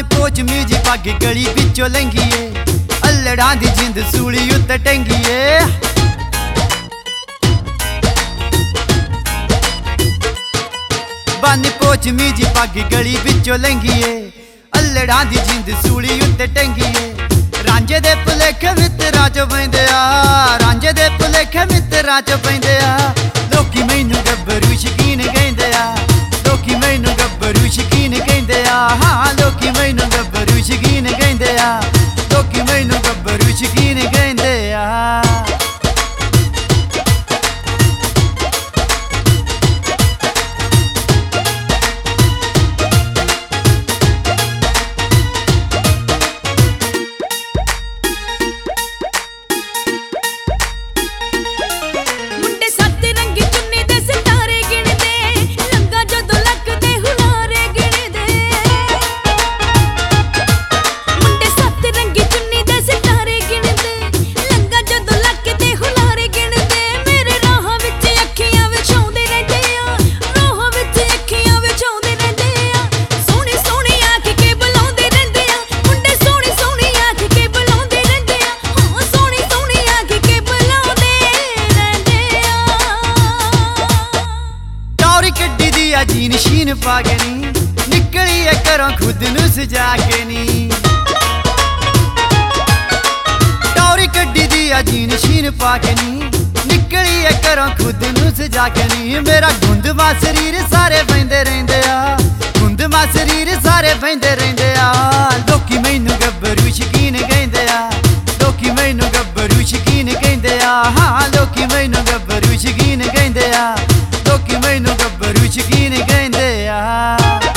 पोच मीज पग गली बिचों लंघीए अल्लड़ां दी जिंद सूली उत्ते टंगीए बन पोच मीज पग गली बिचों लंघीए अल्लड़ां दी जिंद सूली उत्ते टंगीए रांझे दे भुलेखे मित्तरां चों पैंदे आ रांझे दे भुलेखे मित्तरां चों पैंदे आ लोकी मैनू गब्बरू शकीन कहिंदे आ लोकी मैनू गब्बरू शकीन कहिंदे आ हाँ लोकी मैनू गब्बरू शकीन कहिंदे आ लोकी मैनू गब्बरू शकीन कहिंदे आ जीन शीन पाके नी निकली है घरों खुद नू सजा के नी टौरी कड्डी दी जीन शीन पाके नी निकली है घरों खुद नू सजा के नी मेरा गुंदवा शरीर सारे बंदे रहिंदे आ गुंदवा शरीर सारे बंदे रहिंदे आ लोकी मैनू गब्बरू शकीन कहिंदे आ लोकी मैनू गब्बरू शकीन कहिंदे आ हाँ लोकी मैनू गब्बरू शकीन कहिंदे आ लोकी मैनू गब्बरू शकीन कहिंदे आ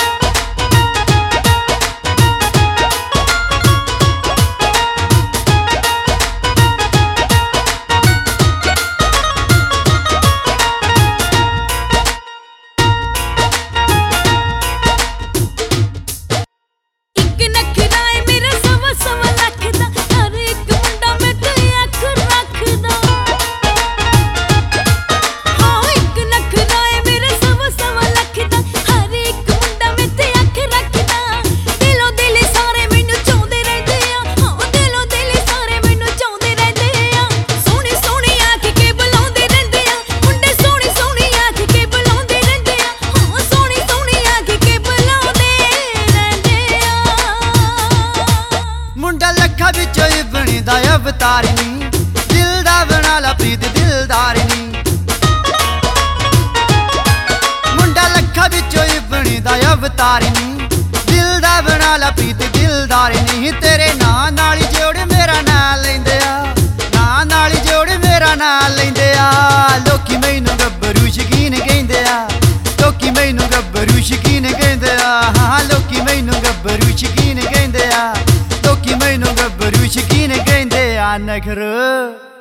अवतार नी दिल दा बना ला प्रीत दिलदार नी मुंडा लखा बिचों ही बनी दा अवतार नी दिल दा बना ला प्रीत दिलदार नी तेरे नां नाल जोड़ मेरा नां लैंदे आ नां नाल जोड़ मेरा नां लैंदे आ लोकी मैनू गब्बरू शकीन कहिंदे आ लोकी मैनू गब्बरू शकीन कहिंदे आ हाँ लोकी मैनू गब्बरू शकीन कहिंदे आ लोकी मैनू गब्बरू शकीन कहिंदे आ नखरो।